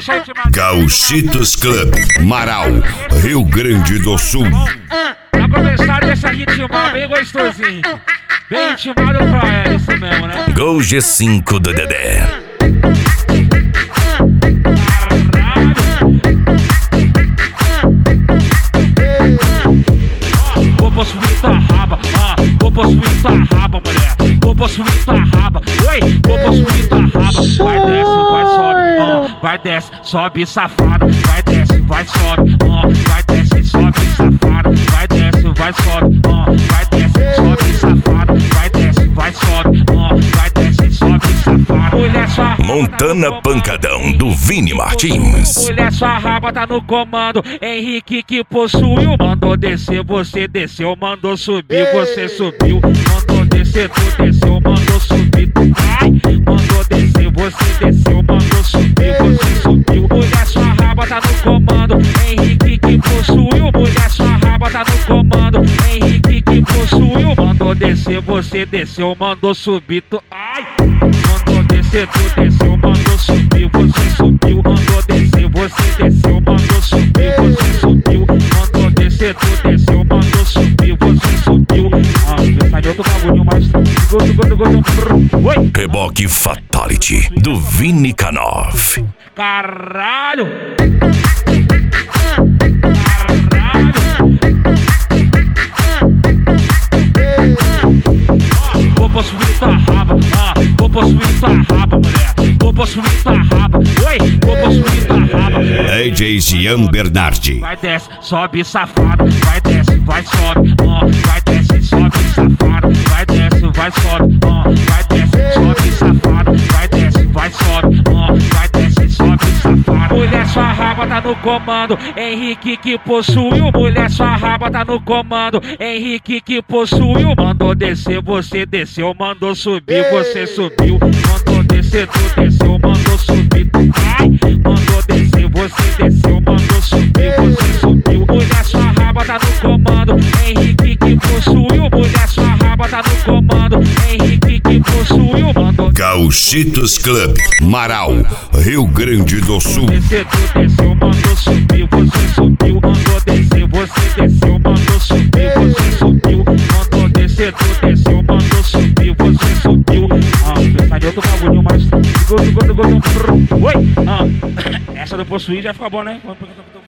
deixa eu te mandar. Gauchitos Club, Marau, Rio Grande do Sul. Pra começar, deixa a ritmar bem gostosinho. Bem ritmado pra ela, isso mesmo, né? Gol G5 do Dedé. Vou possuir tua raba, vou possuir tua raba, mulher. Vou possuir tua raba, oi, vou possuir tua raba. Vai desce, vai sobe, vai desce, sobe safada. Vai desce, vai sobe, vai desce, sobe safada. Vai desce, vai sobe, vai desce, sobe safada. Vai desce, vai sobe, vai desce, sobe safada. Mulher sua Montana Pancadão do Vini Martins. mulher, sua raba tá no comando. Henrique que possuiu, mandou descer, você desceu, mandou subir, você subiu. Mandou descer, tu desceu, mandou subir, tu vai. Mandou descer, você desceu, mandou subir, você subiu. Mulher, sua raba tá no comando. Henrique que possuiu, mulher, sua raba tá no comando. Henrique que possuiu, mandou descer, você desceu, mandou subir, tu ai. Mandou descer, tu desceu, mandou subir, você subiu. Mandou descer, você desceu, mandou subir, você subiu. Mandou descer, tu desceu, mandou subir, você subiu. Sai de outro bagulho mais. Oi! Reboque Fatality do Vini K9. Caralho! Vou possuir tua raba, vou possuir tua raba, mulher. Vou possuir tua raba, oi, vou possuir tua raba. DJ Jean Bernardi. Vai desce, sobe safada. Vai desce, vai sobe, vai desce, sobe safada. Vai desce, vai sobe, vai desce, sobe safada. Vai desce, vai sobe, vai desce, sobe safada. Mulher, sua raba tá no comando. Henrique que possuiu, mulher, sua raba tá no comando. Henrique que possuiu, mandou descer, você desceu, mandou subir, você subiu. Mandou descer, tu desceu, mandou subir, tu vai. Mandou descer, você desceu, mandou subir, você subiu. Mulher, sua raba tá no comando. Henrique que possuiu, mulher, sua raba tá no comando. Henrique que possuiu, mandou Gauchitos Club, Marau, Rio Grande do Sul. descer, tu desceu, mandou subir, você subiu. Mandou descer, você desceu, mandou subir, você subiu. Mandou descer, tu desceu, mandou subir, você subiu. Sai de outro bagulho mais. Oi! Essa do possuir já fica bom, né?